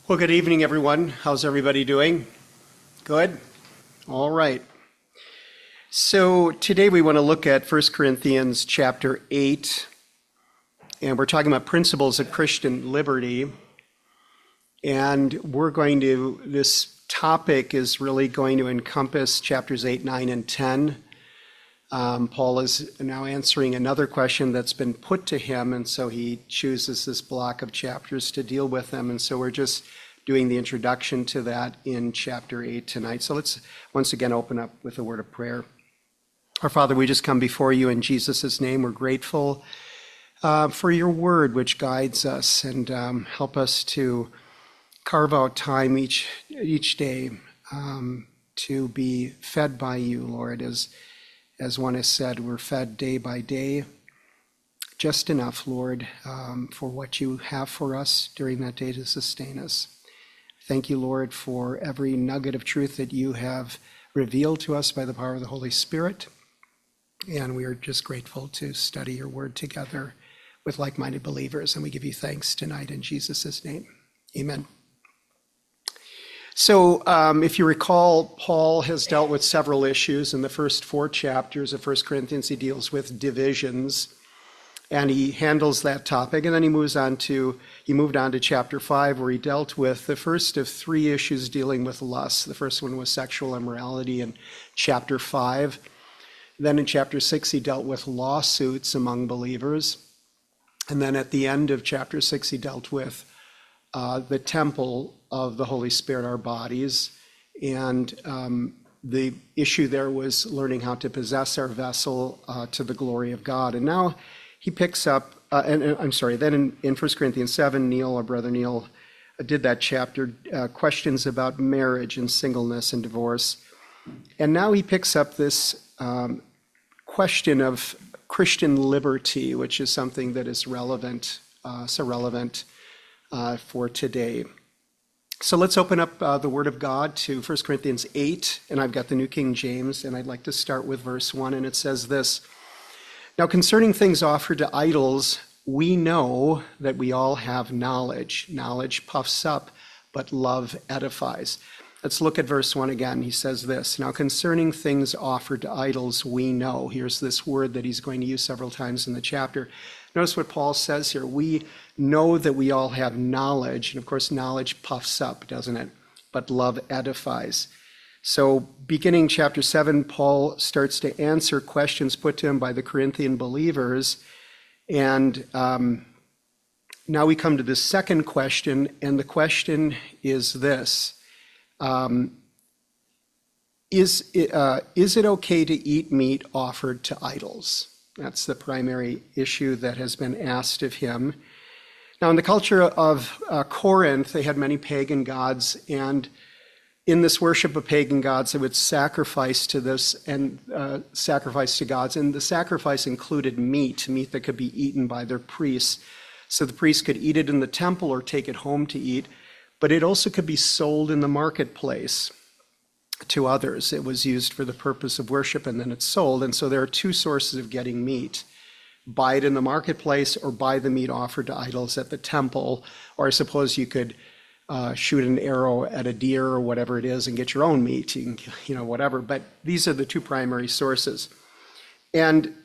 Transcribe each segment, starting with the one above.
Well, good evening, everyone. How's everybody doing? Good? All right. So today we want to look at 1 Corinthians chapter 8, and we're talking about principles of Christian liberty. And this topic is really going to encompass chapters 8, 9, and 10. Paul is now answering another question that's been put to him, and so he chooses this block of chapters to deal with them. And so we're just doing the introduction to that in chapter 8 tonight. So let's once again open up with a word of prayer. Our Father, we just come before you in Jesus' name. We're grateful for your word, which guides us, and help us to carve out time each day to be fed by you, Lord. As one has said, we're fed day by day, just enough, Lord, for what you have for us during that day to sustain us. Thank you, Lord, for every nugget of truth that you have revealed to us by the power of the Holy Spirit. And we are just grateful to study your word together with like-minded believers. And we give you thanks tonight in Jesus' name. Amen. So if you recall, Paul has dealt with several issues. In the first 4 chapters of 1 Corinthians, he deals with divisions, and he handles that topic. And then he moved on to chapter 5, where he dealt with the first of 3 issues dealing with lust. The first one was sexual immorality in chapter 5. Then in chapter 6, he dealt with lawsuits among believers. And then at the end of chapter 6, he dealt with the temple of the Holy Spirit, our bodies. And the issue there was learning how to possess our vessel to the glory of God. And now he picks up, then in 1 Corinthians 7, our brother Neil, did that chapter, questions about marriage and singleness and divorce. And now he picks up this question of Christian liberty, which is something that is relevant, for today. So let's open up the Word of God to 1 Corinthians 8, and I've got the New King James, and I'd like to start with verse 1, and it says this: "Now concerning things offered to idols, we know that we all have knowledge. Knowledge puffs up, but love edifies." Let's look at verse 1 again. He says this: "Now concerning things offered to idols, we know." Here's this word that he's going to use several times in the chapter. Notice what Paul says here. We know that we all have knowledge. And of course, knowledge puffs up, doesn't it? But love edifies. So beginning chapter 7, Paul starts to answer questions put to him by the Corinthian believers. And now we come to the second question. And the question is this: Is it okay to eat meat offered to idols? That's the primary issue that has been asked of him. Now, in the culture of Corinth, they had many pagan gods, and in this worship of pagan gods, they would sacrifice to this and sacrifice to gods, and the sacrifice included meat that could be eaten by their priests. So the priests could eat it in the temple or take it home to eat, but it also could be sold in the marketplace to others. It was used for the purpose of worship, and then it's sold. And so there are 2 sources of getting meat: buy it in the marketplace or buy the meat offered to idols at the temple. Or I suppose you could shoot an arrow at a deer or whatever it is and get your own meat, whatever. But these are the 2 primary sources. And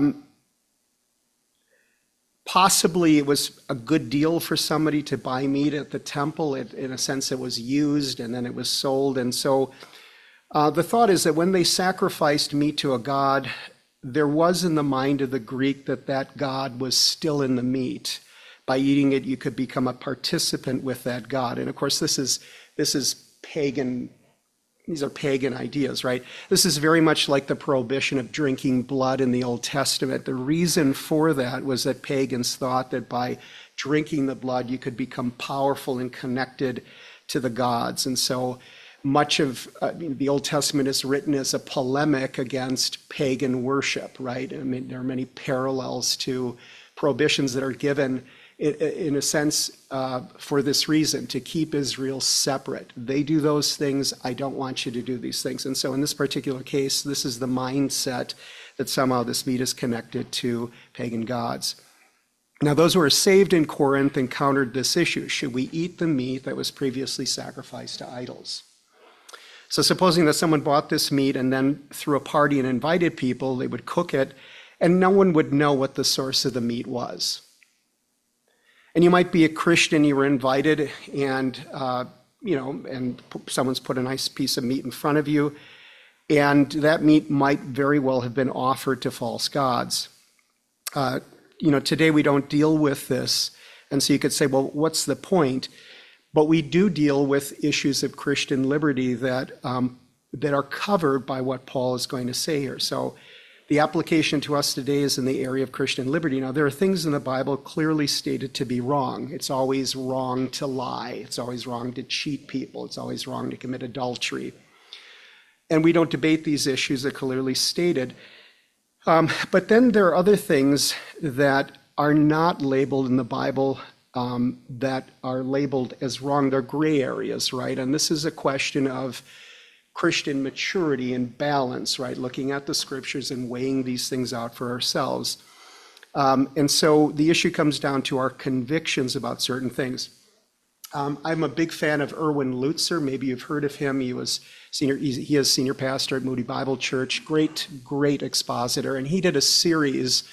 possibly it was a good deal for somebody to buy meat at the temple. In a sense, it was used and then it was sold. And so the thought is that when they sacrificed meat to a god, there was in the mind of the Greek that god was still in the meat. By eating it, you could become a participant with that god. And of course, this is pagan. These are pagan ideas, right? This is very much like the prohibition of drinking blood in the Old Testament. The reason for that was that pagans thought that by drinking the blood, you could become powerful and connected to the gods. And so much of the Old Testament is written as a polemic against pagan worship, right? I mean, there are many parallels to prohibitions that are given in a sense for this reason, to keep Israel separate. They do those things. I don't want you to do these things. And so in this particular case, this is the mindset that somehow this meat is connected to pagan gods. Now, those who are saved in Corinth encountered this issue. Should we eat the meat that was previously sacrificed to idols? So supposing that someone bought this meat and then threw a party and invited people, they would cook it, and no one would know what the source of the meat was. And you might be a Christian, you were invited, and and someone's put a nice piece of meat in front of you, and that meat might very well have been offered to false gods. Today we don't deal with this, and so you could say, well, what's the point? But we do deal with issues of Christian liberty that are covered by what Paul is going to say here. So the application to us today is in the area of Christian liberty. Now, there are things in the Bible clearly stated to be wrong. It's always wrong to lie. It's always wrong to cheat people. It's always wrong to commit adultery. And we don't debate these issues that are clearly stated. But then there are other things that are not labeled in the Bible that are labeled as wrong. They're gray areas, right? And this is a question of Christian maturity and balance, right? Looking at the scriptures and weighing these things out for ourselves. And so the issue comes down to our convictions about certain things. I'm a big fan of Erwin Lutzer. Maybe you've heard of him. He is senior pastor at Moody Bible Church. Great expositor. And he did a series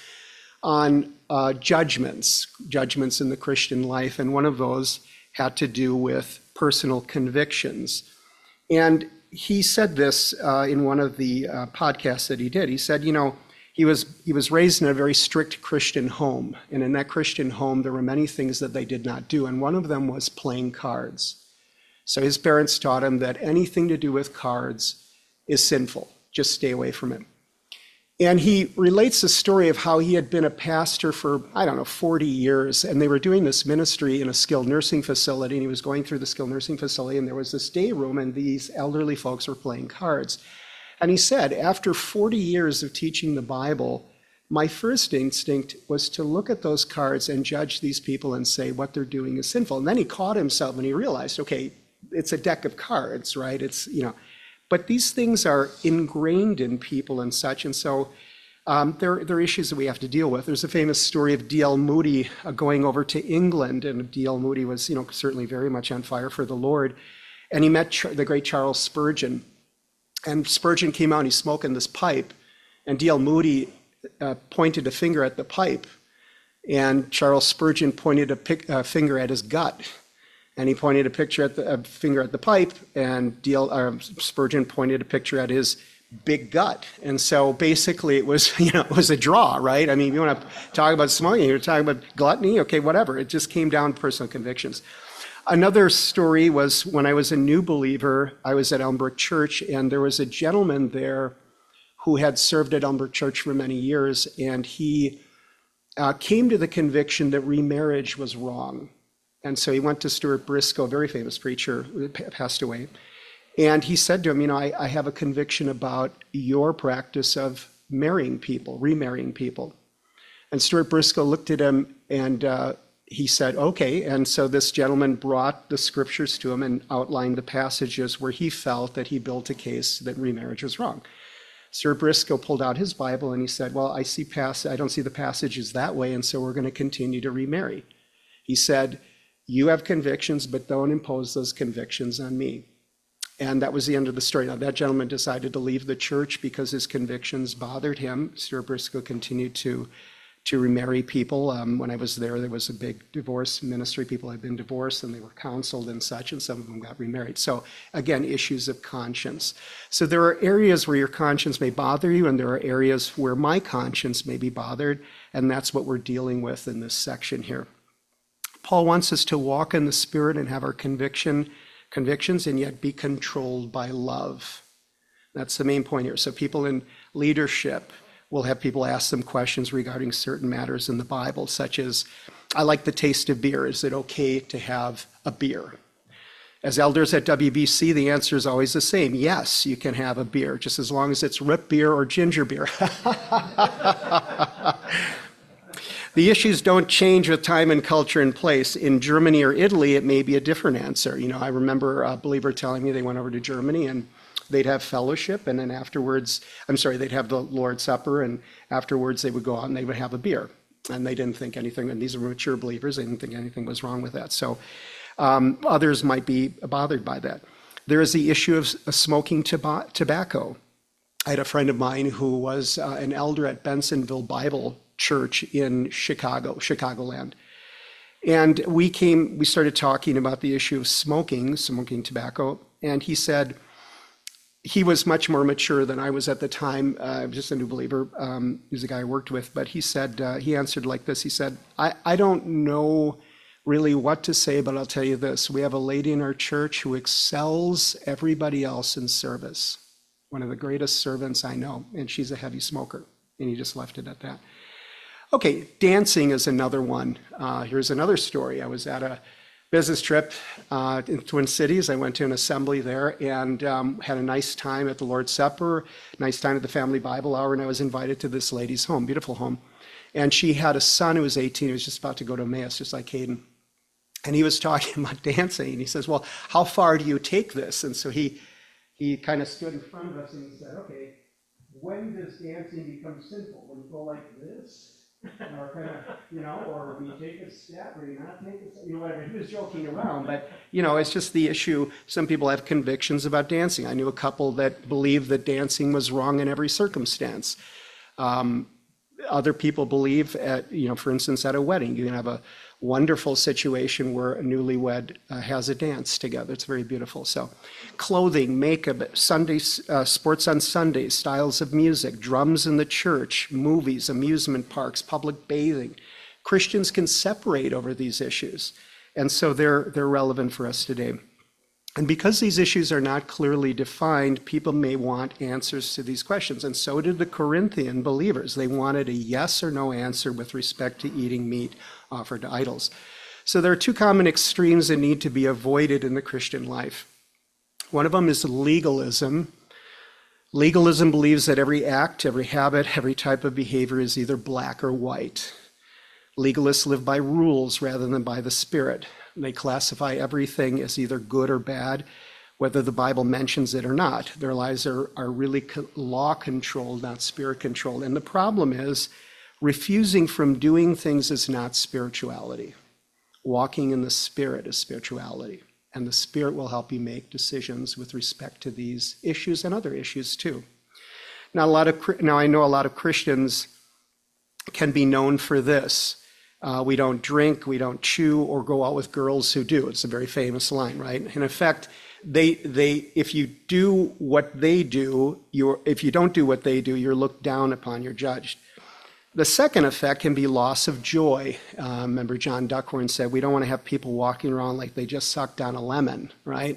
on judgments in the Christian life. And one of those had to do with personal convictions. And he said this in one of the podcasts that he did. He said, he was raised in a very strict Christian home. And in that Christian home, there were many things that they did not do. And one of them was playing cards. So his parents taught him that anything to do with cards is sinful. Just stay away from it. And he relates the story of how he had been a pastor for, 40 years. And they were doing this ministry in a skilled nursing facility. And he was going through the skilled nursing facility. And there was this day room. And these elderly folks were playing cards. And he said, after 40 years of teaching the Bible, my first instinct was to look at those cards and judge these people and say what they're doing is sinful. And then he caught himself and he realized, okay, it's a deck of cards, right? But these things are ingrained in people and such. And so there are issues that we have to deal with. There's a famous story of D.L. Moody going over to England. And D.L. Moody was, certainly very much on fire for the Lord. And he met the great Charles Spurgeon. And Spurgeon came out and he's smoking this pipe. And D.L. Moody pointed a finger at the pipe. And Charles Spurgeon pointed a finger at his gut. And he pointed a finger at the pipe, and Spurgeon pointed a picture at his big gut. And so basically it was a draw, right? I mean, you want to talk about smoking, you're talking about gluttony, okay, whatever. It just came down to personal convictions. Another story was when I was a new believer, I was at Elmbrook Church, and there was a gentleman there who had served at Elmbrook Church for many years, and he came to the conviction that remarriage was wrong. And so he went to Stuart Briscoe, a very famous preacher who passed away. And he said to him, I have a conviction about your practice of marrying people, remarrying people. And Stuart Briscoe looked at him and he said, okay. And so this gentleman brought the scriptures to him and outlined the passages where he felt that he built a case that remarriage was wrong. Stuart Briscoe pulled out his Bible and he said, well, I don't see the passages that way, and so we're going to continue to remarry. He said, you have convictions, but don't impose those convictions on me. And that was the end of the story. Now, that gentleman decided to leave the church because his convictions bothered him. Stuart Briscoe continued to remarry people. When I was there was a big divorce ministry. People had been divorced and they were counseled and such, and some of them got remarried. So again, issues of conscience. So there are areas where your conscience may bother you, and there are areas where my conscience may be bothered, and that's what we're dealing with in this section here. Paul wants us to walk in the Spirit and have our convictions and yet be controlled by love. That's the main point here. So people in leadership will have people ask them questions regarding certain matters in the Bible, such as, I like the taste of beer. Is it okay to have a beer? As elders at WBC, the answer is always the same. Yes, you can have a beer, just as long as it's root beer or ginger beer. The issues don't change with time and culture and place. In Germany or Italy, it may be a different answer. I remember a believer telling me they went over to Germany and they'd have fellowship, and then afterwards, they'd have the Lord's Supper, and afterwards they would go out and they would have a beer. And they didn't think anything, and these are mature believers, they didn't think anything was wrong with that. So others might be bothered by that. There is the issue of smoking tobacco. I had a friend of mine who was an elder at Bensonville Bible Church in Chicagoland. And we started talking about the issue of smoking tobacco, and he said he was much more mature than I was at the time. I was just a new believer. He was a guy I worked with, but he said, he answered like this. He said, I don't know really what to say, but I'll tell you this. We have a lady in our church who excels everybody else in service. One of the greatest servants I know, and she's a heavy smoker. And he just left it at that. Okay, dancing is another one. Here's another story. I was at a business trip in Twin Cities. I went to an assembly there and had a nice time at the Lord's Supper, nice time at the Family Bible Hour, and I was invited to this lady's home, beautiful home. And she had a son who was 18, who was just about to go to Emmaus, just like Hayden. And he was talking about dancing, and he says, well, how far do you take this? And so he kind of stood in front of us and he said, okay, when does dancing become sinful? When you go like this? Or kind of, or do you take a step, or do you not take a step, whatever. He was joking around, but, it's just the issue. Some people have convictions about dancing. I knew a couple that believed that dancing was wrong in every circumstance. Other people believe, for instance, at a wedding, you can have a wonderful situation where a newlywed has a dance together. It's very beautiful. So clothing, makeup, Sundays, sports on Sundays, styles of music, drums in the church, movies, amusement parks, public bathing. Christians can separate over these issues. And so they're relevant for us today. And because these issues are not clearly defined, people may want answers to these questions. And so did the Corinthian believers. They wanted a yes or no answer with respect to eating meat offered to idols. So there are two common extremes that need to be avoided in the Christian life. One of them is legalism. Legalism believes that every act, every habit, every type of behavior is either black or white. Legalists live by rules rather than by the Spirit. They classify everything as either good or bad, whether the Bible mentions it or not. Their lives are really law-controlled, not spirit-controlled. And the problem is, refusing from doing things is not spirituality. Walking in the Spirit is spirituality. And the Spirit will help you make decisions with respect to these issues and other issues too. Now, I know a lot of Christians can be known for this. We don't drink, we don't chew, or go out with girls who do. It's a very famous line, right? In effect, if you do what they do, if you don't do what they do, you're looked down upon, you're judged. The second effect can be loss of joy. Remember John Duckhorn said, we don't want to have people walking around like they just sucked down a lemon, right?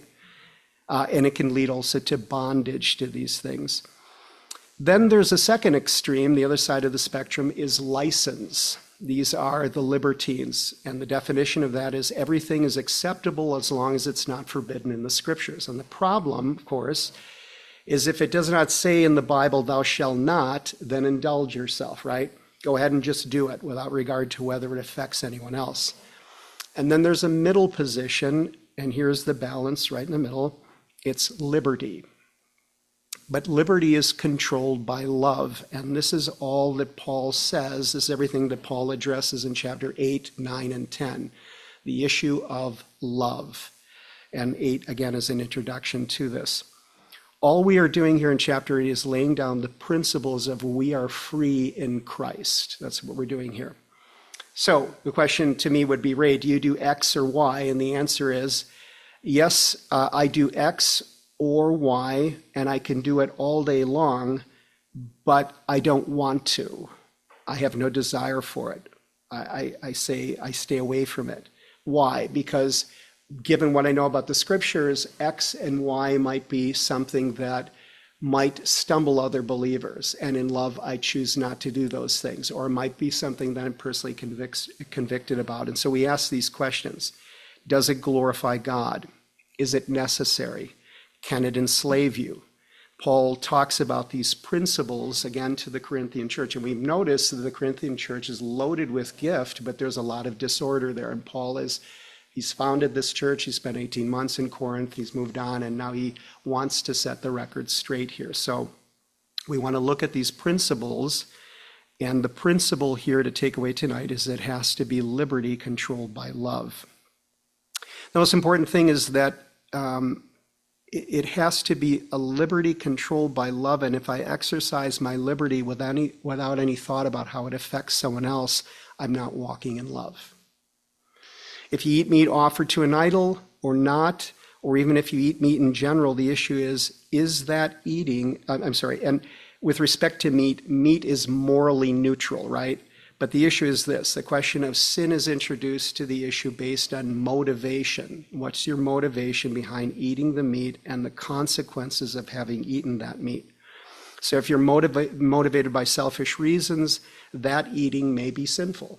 And it can lead also to bondage to these things. Then there's a second extreme, the other side of the spectrum, is license. These are the libertines, and the definition of that is everything is acceptable as long as it's not forbidden in the Scriptures. And the problem, of course, is if it does not say in the Bible, thou shalt not, then indulge yourself, right? Go ahead and just do it without regard to whether it affects anyone else. And then there's a middle position, and here's the balance right in the middle. It's liberty. But liberty is controlled by love, and this is all that Paul says. This is everything that Paul addresses in chapter 8, 9, and 10, the issue of love. And 8, again, is an introduction to this. All we are doing here in chapter 8 is laying down the principles of we are free in Christ. That's what we're doing here. So the question to me would be, Ray, do you do X or Y? And the answer is, yes, I do X or Y, and I can do it all day long, but I don't want to. I have no desire for it. I say I stay away from it. Why? Because given what I know about the Scriptures, X and Y might be something that might stumble other believers, and in love I choose not to do those things, or it might be something that I'm personally convicted about. And so we ask these questions. Does it glorify God? Is it necessary? Can it enslave you? Paul talks about these principles again to the Corinthian church, and we've noticed that the Corinthian church is loaded with gift, but there's a lot of disorder there. And Paul he's founded this church. He spent 18 months in Corinth. He's moved on, and now he wants to set the record straight here. So we want to look at these principles And the principle here to take away tonight is it has to be liberty controlled by love. The most important thing is that it has to be a liberty controlled by love. And if I exercise my liberty without any thought about how it affects someone else, I'm not walking in love. If you eat meat offered to an idol or not, or even if you eat meat in general, the issue is that eating, and with respect to meat, meat is morally neutral, right? But the issue is this: the question of sin is introduced to the issue based on motivation. What's your motivation behind eating the meat and the consequences of having eaten that meat? So if you're motivated by selfish reasons, that eating may be sinful,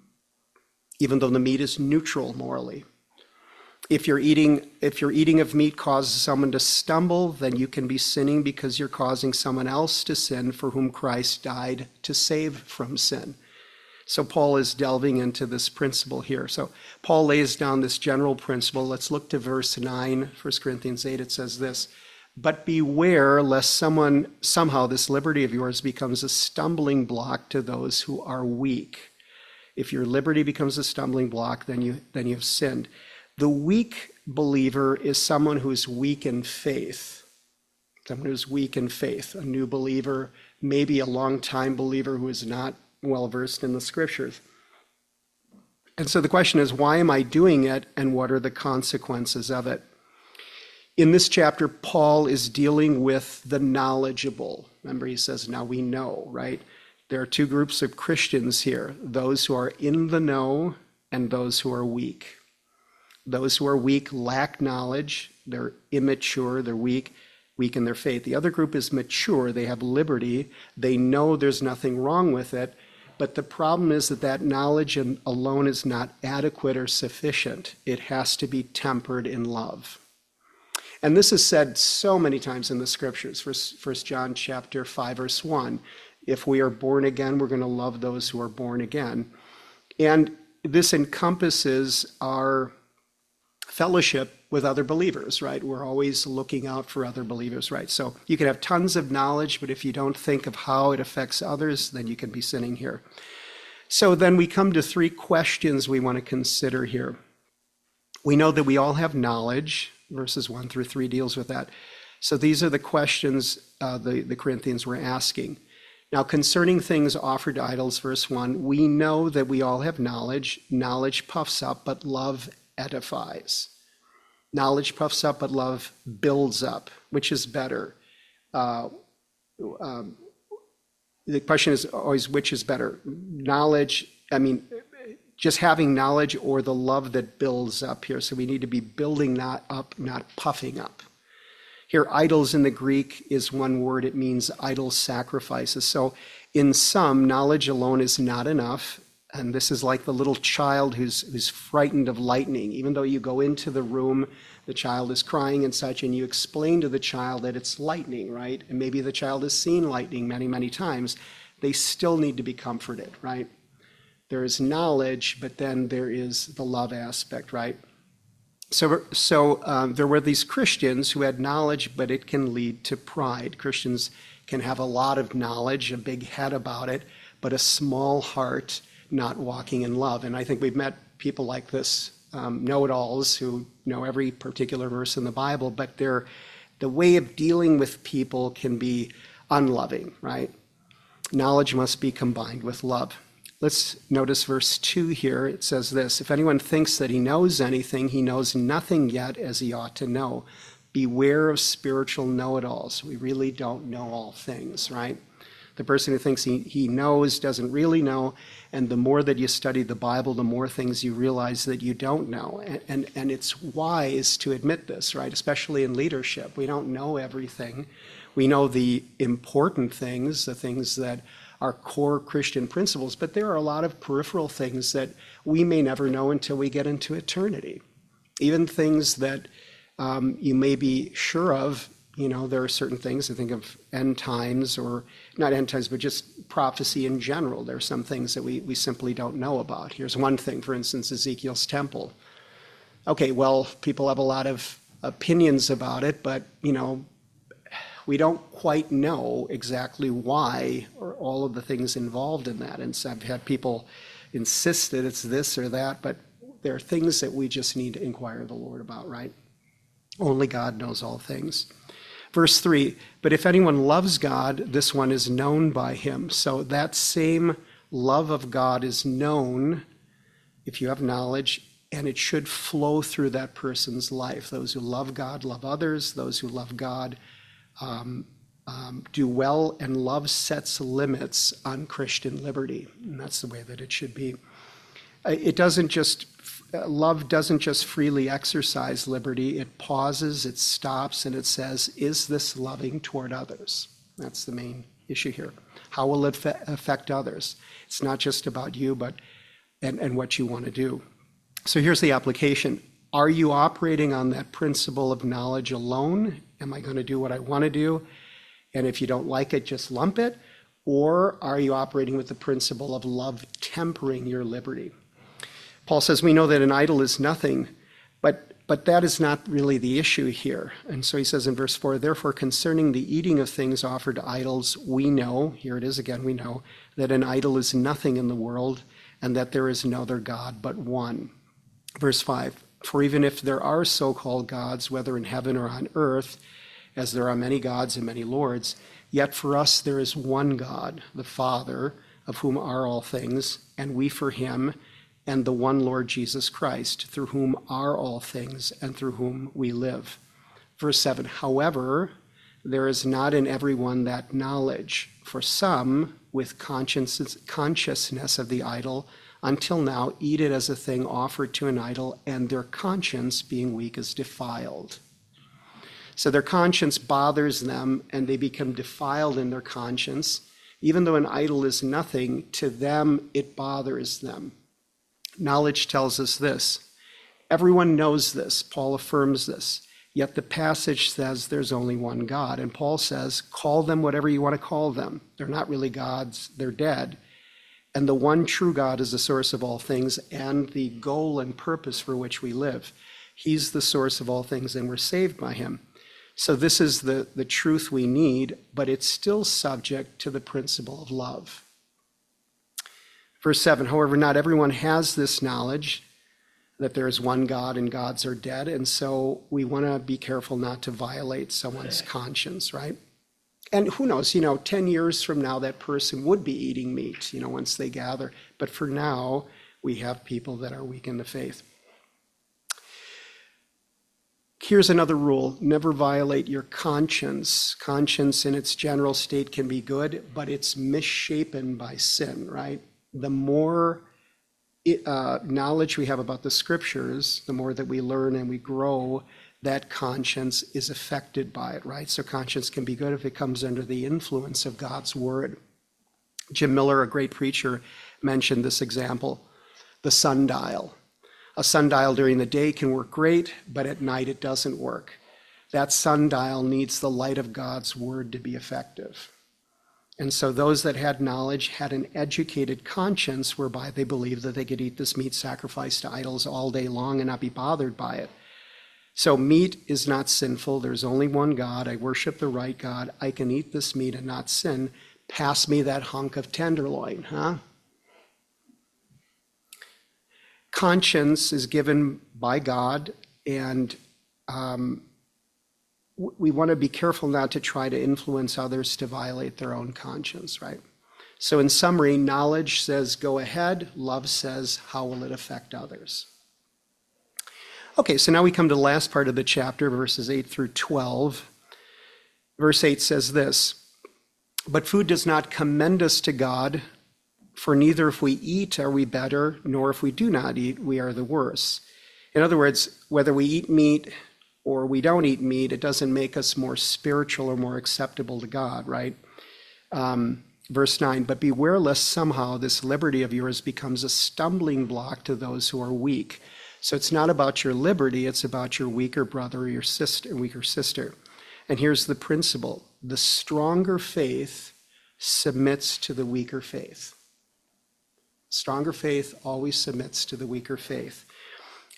even though the meat is neutral morally. If your eating of meat causes someone to stumble, then you can be sinning because you're causing someone else to sin for whom Christ died to save from sin. So Paul is delving into this principle here. So Paul lays down this general principle. Let's look to verse 9, 1 Corinthians 8. It says this: "But beware lest somehow this liberty of yours becomes a stumbling block to those who are weak." If your liberty becomes a stumbling block, then you've sinned. The weak believer is someone who's weak in faith. Someone who's weak in faith, a new believer, maybe a long-time believer who is not well-versed in the scriptures. And so the question is, why am I doing it, and what are the consequences of it? In this chapter, Paul is dealing with the knowledgeable. Remember, he says, now we know, right? There are two groups of Christians here: those who are in the know and those who are weak. Those who are weak lack knowledge, they're immature, they're weak in their faith. The other group is mature, they have liberty, they know there's nothing wrong with it, but the problem is that knowledge alone is not adequate or sufficient. It has to be tempered in love. And this is said so many times in the scriptures. 1 John chapter 5, verse 1, if we are born again, we're going to love those who are born again. And this encompasses our fellowship with other believers, right? We're always looking out for other believers, right? So you can have tons of knowledge, but if you don't think of how it affects others, then you can be sinning here. So then we come to three questions we want to consider here. We know that we all have knowledge. Verses 1 through 3 deals with that. So these are the questions the Corinthians were asking. Now, concerning things offered to idols, verse 1, we know that we all have knowledge. Knowledge puffs up, but love edifies. Knowledge puffs up, but love builds up. Which is better? The question is always, which is better? Knowledge, just having knowledge, or the love that builds up here. So we need to be building that up, not puffing up. Here, idols in the Greek is one word. It means idol sacrifices. So in some, knowledge alone is not enough. And this is like the little child who's frightened of lightning. Even though you go into the room, the child is crying and such, and you explain to the child that it's lightning, right? And maybe the child has seen lightning many, many times. They still need to be comforted, right? There is knowledge, but then there is the love aspect, right? So there were these Christians who had knowledge, but it can lead to pride. Christians can have a lot of knowledge, a big head about it, but a small heart, not walking in love. And I think we've met people like this, know-it-alls who know every particular verse in the Bible, but the way of dealing with people can be unloving, right? Knowledge must be combined with love. Let's notice verse 2 here. It says this: if anyone thinks that he knows anything, he knows nothing yet as he ought to know. Beware of spiritual know-it-alls. We really don't know all things, right? The person who thinks he knows doesn't really know, and the more that you study the Bible, the more things you realize that you don't know. And it's wise to admit this, right? Especially in leadership. We don't know everything. We know the important things, the things that are core Christian principles, but there are a lot of peripheral things that we may never know until we get into eternity. Even things that you may be sure of, there are certain things, I think of end times, or not end times, but just prophecy in general. There are some things that we simply don't know about. Here's one thing, for instance, Ezekiel's temple. Okay, well, people have a lot of opinions about it, but, we don't quite know exactly why or all of the things involved in that. And so I've had people insist that it's this or that, but there are things that we just need to inquire the Lord about, right? Only God knows all things. Verse 3, but if anyone loves God, this one is known by him. So that same love of God is known if you have knowledge, and it should flow through that person's life. Those who love God love others. Those who love God do well, and love sets limits on Christian liberty. And that's the way that it should be. Love doesn't just freely exercise liberty. It pauses, it stops, and it says, is this loving toward others? That's the main issue here. How will it affect others? It's not just about you, but and what you want to do. So here's the application. Are you operating on that principle of knowledge alone? Am I going to do what I want to do? And if you don't like it, just lump it? Or are you operating with the principle of love tempering your liberty? Paul says we know that an idol is nothing, but that is not really the issue here. And so he says in verse 4, therefore concerning the eating of things offered to idols, we know, here it is again, we know, that an idol is nothing in the world, and that there is no other God but one. Verse 5, for even if there are so-called gods, whether in heaven or on earth, as there are many gods and many lords, yet for us there is one God, the Father, of whom are all things, and we for him, and the one Lord Jesus Christ, through whom are all things, and through whom we live. Verse 7, however, there is not in everyone that knowledge, for some, with consciousness of the idol, until now eat it as a thing offered to an idol, and their conscience, being weak, is defiled. So their conscience bothers them, and they become defiled in their conscience. Even though an idol is nothing, to them it bothers them. Knowledge tells us this. Everyone knows this. Paul affirms this. Yet the passage says there's only one God. And Paul says, call them whatever you want to call them. They're not really gods. They're dead. And the one true God is the source of all things and the goal and purpose for which we live. He's the source of all things, and we're saved by him. So this is the truth we need, but it's still subject to the principle of love. Verse 7, however, not everyone has this knowledge that there is one God and gods are dead, and so we want to be careful not to violate someone's conscience, right? And who knows, 10 years from now, that person would be eating meat, once they gather. But for now, we have people that are weak in the faith. Here's another rule. Never violate your conscience. Conscience in its general state can be good, but it's misshapen by sin, right? The more knowledge we have about the scriptures, the more that we learn and we grow, that conscience is affected by it, right? So conscience can be good if it comes under the influence of God's word. Jim Miller, a great preacher, mentioned this example, the sundial. A sundial during the day can work great, but at night it doesn't work. That sundial needs the light of God's word to be effective. And so those that had knowledge had an educated conscience whereby they believed that they could eat this meat sacrificed to idols all day long and not be bothered by it. So meat is not sinful. There's only one God. I worship the right God. I can eat this meat and not sin. Pass me that hunk of tenderloin, huh? Conscience is given by God, and we want to be careful not to try to influence others to violate their own conscience, right? So in summary, knowledge says go ahead. Love says how will it affect others? Okay, so now we come to the last part of the chapter, verses 8 through 12. Verse 8 says this, but food does not commend us to God, for neither if we eat are we better, nor if we do not eat, we are the worse. In other words, whether we eat meat or we don't eat meat, it doesn't make us more spiritual or more acceptable to God, right? Verse 9, but beware lest somehow this liberty of yours becomes a stumbling block to those who are weak. So it's not about your liberty, it's about your weaker brother or your sister, weaker sister. And here's the principle. The stronger faith submits to the weaker faith. Stronger faith always submits to the weaker faith.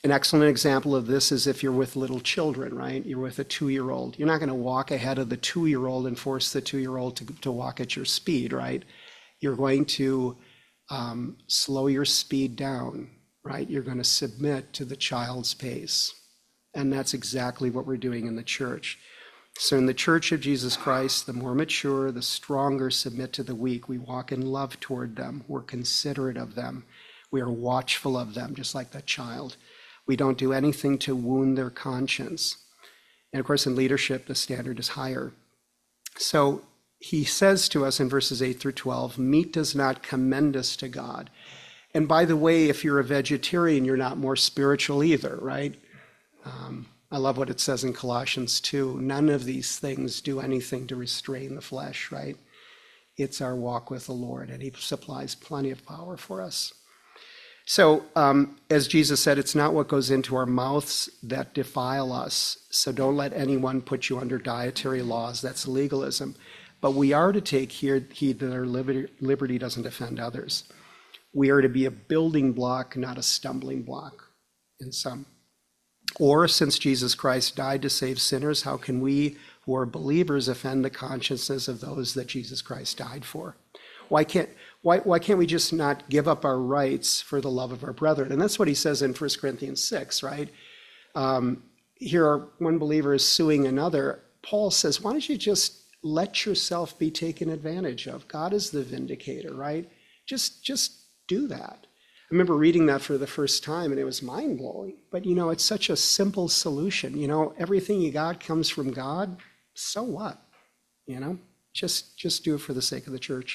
An excellent example of this is if you're with little children, right? You're with a 2-year-old. You're not going to walk ahead of the 2-year-old and force the 2-year-old to walk at your speed, right? You're going to slow your speed down, right? You're going to submit to the child's pace. And that's exactly what we're doing in the church. So in the Church of Jesus Christ, the more mature, the stronger submit to the weak. We walk in love toward them. We're considerate of them. We are watchful of them, just like that child. We don't do anything to wound their conscience. And of course, in leadership, the standard is higher. So he says to us in verses 8 through 12, meat does not commend us to God. And by the way, if you're a vegetarian, you're not more spiritual either, right? I love what it says in Colossians 2. None of these things do anything to restrain the flesh, right? It's our walk with the Lord, and he supplies plenty of power for us. So, as Jesus said, it's not what goes into our mouths that defile us. So don't let anyone put you under dietary laws. That's legalism. But we are to take heed that our liberty doesn't offend others. We are to be a building block, not a stumbling block in some. Or, since Jesus Christ died to save sinners, how can we who are believers offend the consciences of those that Jesus Christ died for? Why can't we just not give up our rights for the love of our brethren? And that's what he says in 1 Corinthians 6, right? Here, one believer is suing another. Paul says, why don't you just let yourself be taken advantage of? God is the vindicator, right? Just do that. I remember reading that for the first time, and it was mind-blowing. But, it's such a simple solution. Everything you got comes from God. So what? Just do it for the sake of the church.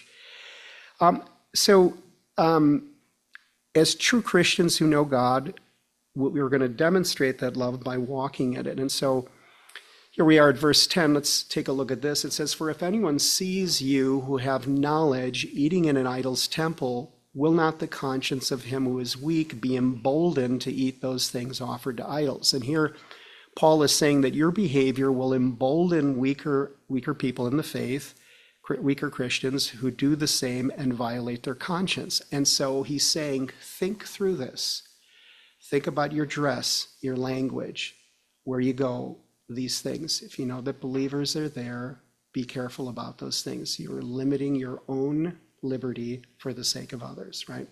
As true Christians who know God, we're going to demonstrate that love by walking in it. And so here we are at verse 10. Let's take a look at this. It says, for if anyone sees you who have knowledge eating in an idol's temple, will not the conscience of him who is weak be emboldened to eat those things offered to idols? And here Paul is saying that your behavior will embolden weaker people in the faith, weaker Christians who do the same and violate their conscience. And so he's saying, think through this. Think about your dress, your language, where you go, these things. If you know that believers are there, be careful about those things. You're limiting your own liberty for the sake of others, right?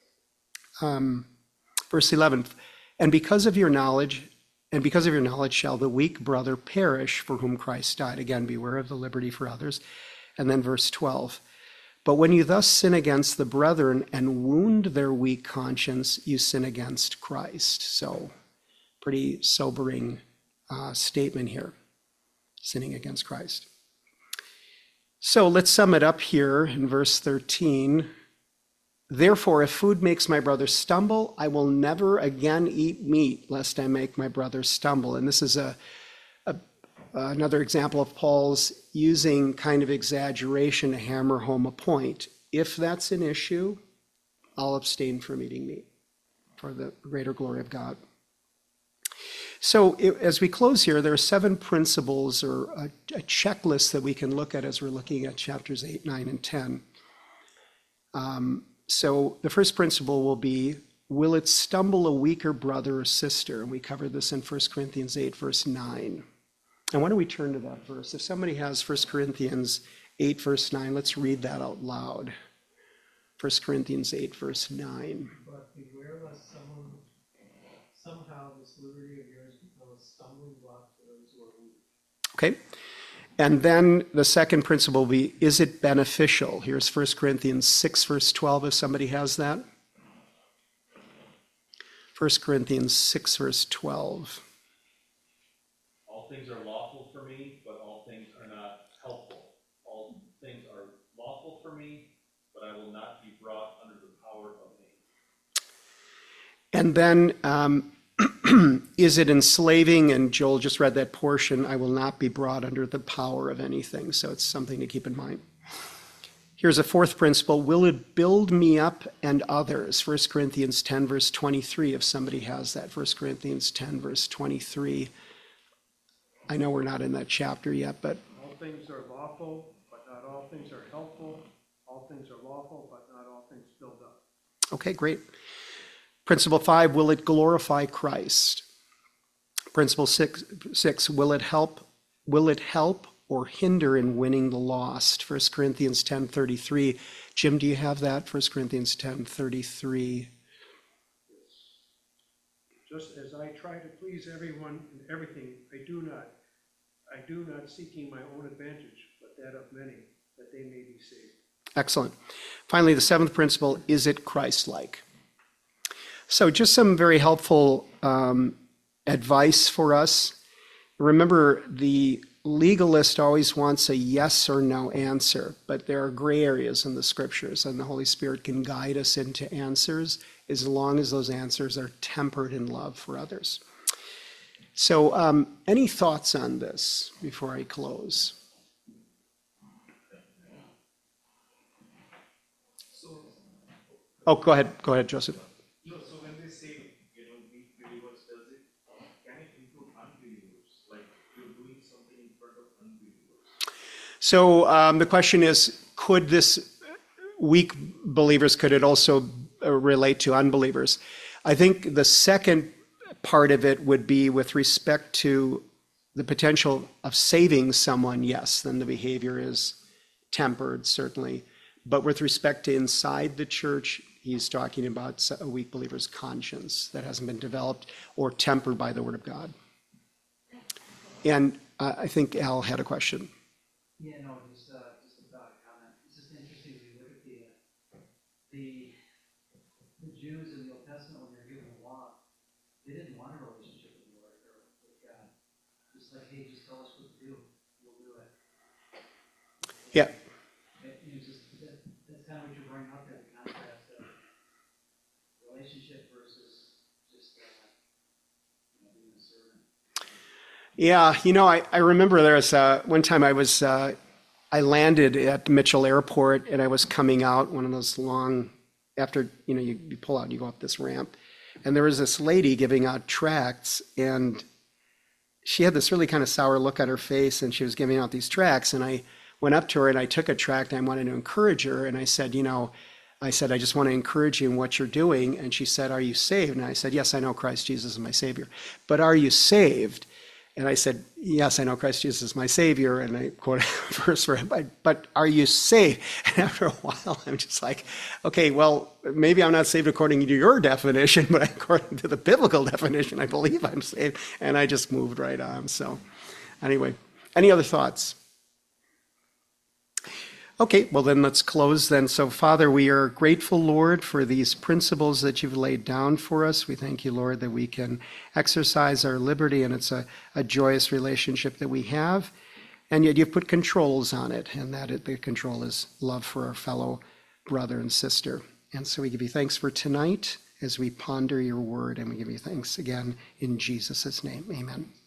Verse 11, and because of your knowledge shall the weak brother perish for whom Christ died. Again, beware of the liberty for others. And then verse 12, but when you thus sin against the brethren and wound their weak conscience, you sin against Christ. So pretty sobering statement here, sinning against Christ. So let's sum it up here in verse 13. Therefore, if food makes my brother stumble, I will never again eat meat, lest I make my brother stumble. And this is another example of Paul's using kind of exaggeration to hammer home a point. If that's an issue, I'll abstain from eating meat for the greater glory of God. So as we close here, there are 7 principles or a checklist that we can look at as we're looking at chapters 8, 9, and 10. So the first principle will be, will it stumble a weaker brother or sister? And we covered this in 1 Corinthians 8, verse 9. And why don't we turn to that verse? If somebody has 1 Corinthians 8, verse 9, let's read that out loud. 1 Corinthians 8, verse 9. But beware lest somehow this liberty of yours become a stumbling block to those who are weak. Okay. And then the second principle will be, is it beneficial? Here's 1 Corinthians 6, verse 12, if somebody has that. 1 Corinthians 6, verse 12. All things are lawful for me, but all things are not helpful. All things are lawful for me, but I will not be brought under the power of any. And then, is it enslaving? And Joel just read that portion, I will not be brought under the power of anything. So it's something to keep in mind. Here's a fourth principle. Will it build me up and others? 1 Corinthians 10, verse 23, if somebody has that. 1 Corinthians 10, verse 23. I know we're not in that chapter yet, but... All things are lawful, but not all things are helpful. All things are lawful, but not all things build up. Okay, great. Principle 5, will it glorify Christ? Principle 6, will it help or hinder in winning the lost? 1 Corinthians 10:33. Jim, do you have that? 1 Corinthians 10:33. Just as I try to please everyone in everything, I do not seeking my own advantage, but that of many, that they may be saved. Excellent. Finally, the 7th principle, is it Christ-like? So just some very helpful advice for us. Remember, the legalist always wants a yes or no answer, but there are gray areas in the scriptures, and the Holy Spirit can guide us into answers as long as those answers are tempered in love for others. So any thoughts on this before I close? Oh, go ahead, Joseph. No, so when they say, weak believers, does it, can it include unbelievers? Like you're doing something in front of unbelievers? So the question is, could this weak believers, could it also relate to unbelievers? I think the second part of it would be with respect to the potential of saving someone, yes, then the behavior is tempered, certainly. But with respect to inside the church, he's talking about a weak believer's conscience that hasn't been developed or tempered by the Word of God. And I think Al had a question. Yeah, no, just about a comment. It's just interesting when you look at the Jews in the Old Testament when they're given the law, they didn't want a relationship with the Lord or with God. Just like, hey, just tell us what to do, we'll do it. Yeah. That's kind of what you're bringing up there, the contrast of relationship versus just being a servant. Yeah, I remember there was one time I landed at Mitchell Airport and I was coming out one of those long, after, you pull out and you go up this ramp. And there was this lady giving out tracts and she had this really kind of sour look on her face and she was giving out these tracts. And I went up to her and I took a tract and I wanted to encourage her. And I said, I just want to encourage you in what you're doing. And she said, are you saved? And I said, yes, I know Christ Jesus is my Savior. But are you saved? And I said, yes, I know Christ Jesus is my Savior. And I quoted a verse for him, but are you saved? And after a while, I'm just like, okay, well, maybe I'm not saved according to your definition, but according to the biblical definition, I believe I'm saved. And I just moved right on. So anyway, any other thoughts? Okay, well then let's close then. So Father, we are grateful, Lord, for these principles that you've laid down for us. We thank you, Lord, that we can exercise our liberty and it's a joyous relationship that we have. And yet you've put controls on it, and the control is love for our fellow brother and sister. And so we give you thanks for tonight as we ponder your word, and we give you thanks again in Jesus' name. Amen.